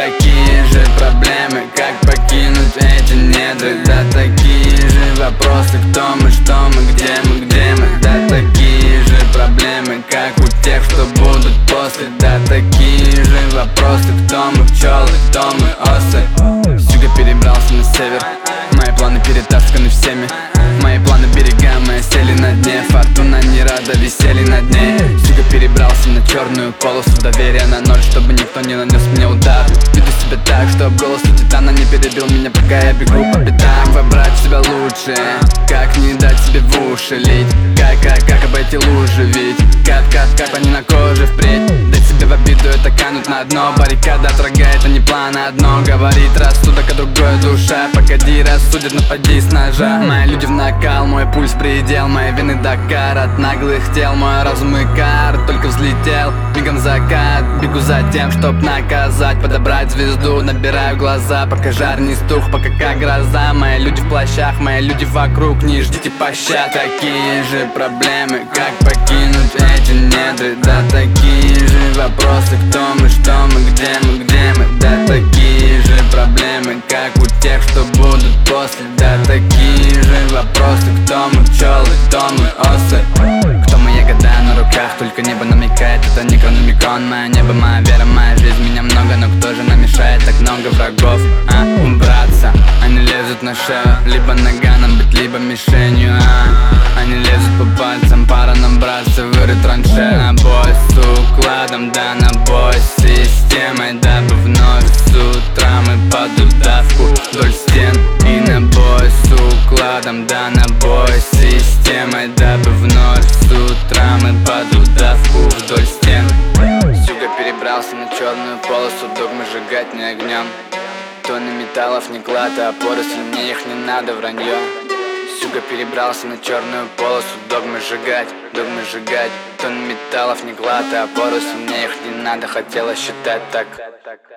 такие же проблемы, как покинуть эти недры. Да, такие же вопросы, кто мы, что мы, где мы, где мы. Да, такие же проблемы, как у тех, что будут после. Да, такие же вопросы, кто мы, пчелы, кто мы, осы. С юга перебрался на север, мои планы перетасканы всеми. Мои планы берега мои сели на дне, фортуна не рада, висели над ней. С юга перебрался на черную полосу, доверия на ноль, чтобы никто не нанес мне удар. Веду себя так, чтоб голос у титана не перебил меня, пока я бегу по пятам. Выбрать себя лучше, как не дать себе в уши лить. Как обойти лужи, ведь как они на коже впредь. Дать себе в обиду, это кануть на дно. Баррикада врага, это не план одно. Говорит рассудок, а другое душа. Погоди, рассудит, напади с ножа. Мои люди в накал, мой пульс предел. Мои вины Дакар от наглых тел. Мой разум и кар только взлетел. Мигом закат, бегу за тем, чтоб наказать. Подобрать звезду, набираю глаза, пока жар не стух, пока как гроза. Мои люди в плащах, мои люди вокруг, не ждите пощад. Такие же проблемы, как покинуть эти недры. Да, такие же вопросы, кто мы, что мы, где мы, где мы. Да, такие же проблемы, как у тех, что будут после. Да, такие же вопросы, кто мы, пчелы, кто мы, осы. Кто мои года на руках, только небо намекает, это некрономикон. Мое небо, моя вера, моя жизнь, меня много, но кто же нам мешает? Так много врагов, убраться. Они лезут на шею, либо наганом быть, либо мишенью, Они лезут по пальцам, пора нам браться, вырыть траншею. На бой с укладом, да, на бой с системой, дабы вновь с утра мы под удавку вдоль стен. И на бой с укладом, да, на бой с системой, дабы вновь с утра мы под удавку вдоль стен. С юга перебрался на черную полосу, догмы сжигать не огнем. Тонны металлов не клад, а поросль, мне их не надо, вранье. С юга перебрался на черную полосу, догмы сжигать, тонны металлов не клад, а поросль, мне их не надо, хотела считать так.